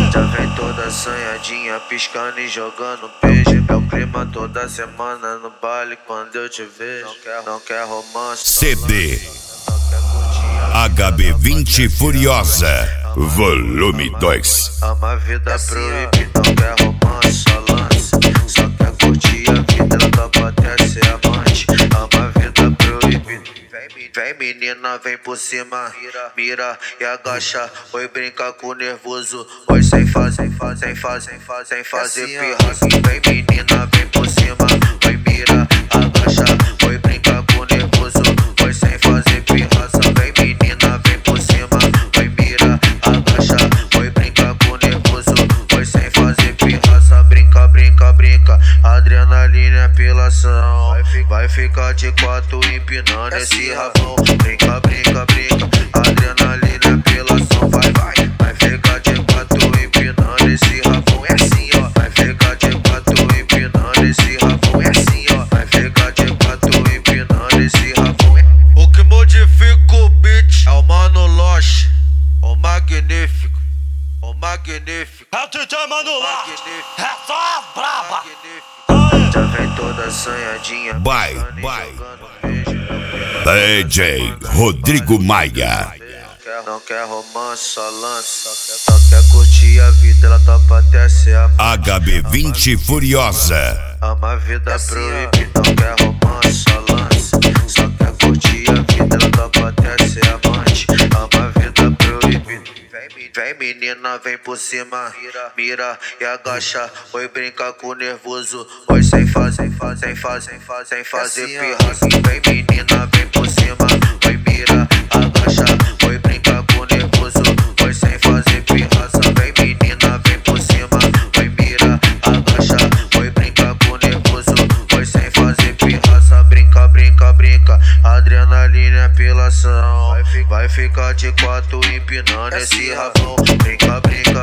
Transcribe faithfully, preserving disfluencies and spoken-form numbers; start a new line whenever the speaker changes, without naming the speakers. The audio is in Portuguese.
Já vem toda assanhadinha, piscando e jogando beijo. É o clima toda semana no baile quando eu te vejo. Não quer, não quer romance.
C D H B vinte Furiosa Volume dois.
Ama a vida proibida, não quer romance, só lance. Só quer curtir a vida, ela topa até ser amante. Ama a vida proibida. Vem menina, vem por cima, mira, mira e agacha. Oi, brinca com nervoso. Oi, sem fazer, sem fazer, sem fazer, sem fazer, sem fazer pirraça. Vem menina, vem por cima. Oi, mira, agacha. Oi, brinca com nervoso. Oi, sem fazer pirraça. Vem menina, vem por cima. Oi, mira, agacha. Oi, brinca com nervoso. Oi, sem fazer pirraça. Brinca, brinca, brinca. Adrenalina é apelação. Vai ficar de quatro empinando esse rabão. Brinca, brinca, brinca. Adrenalina é apelação. Vai, vai. Vai ficar de quatro empinando esse rabão. É assim, ó. Vai ficar de quatro empinando esse rabão. É assim, ó. Vai ficar de quatro empinando esse rabão. O que modifica o beat é o Mano Loche, o magnífico, o magnífico.
É o D J Mano Loche, é só a braba.
Já vem toda assanhadinha.
By, by D J Rodrigo Maia.
Não quer romance, só lança. Só quer curtir a vida, ela topa até ser amante.
H B vinte Furiosa.
Ama a vida proibida, não quer romance, só lança. Só quer curtir a vida, ela topa até ser amante. Ama a vida proibida. Vem menina, vem por cima, mira, mira e agacha. Oi, brinca com nervoso. Oi, sem fazer, sem fazer, sem fazer, sem fazer, sem fazer pirraça. Vem menina, vem por cima. Oi, mira, agacha. Oi, brinca com nervoso. Oi, sem fazer pirraça. Vem menina, vem por cima. Oi, mira, agacha. Oi, brinca com nervoso. Oi, sem fazer pirraça. Brinca, brinca, brinca. Adrenalina é apelação. Vai ficar de quatro empinando esse rabão. Brinca, brinca,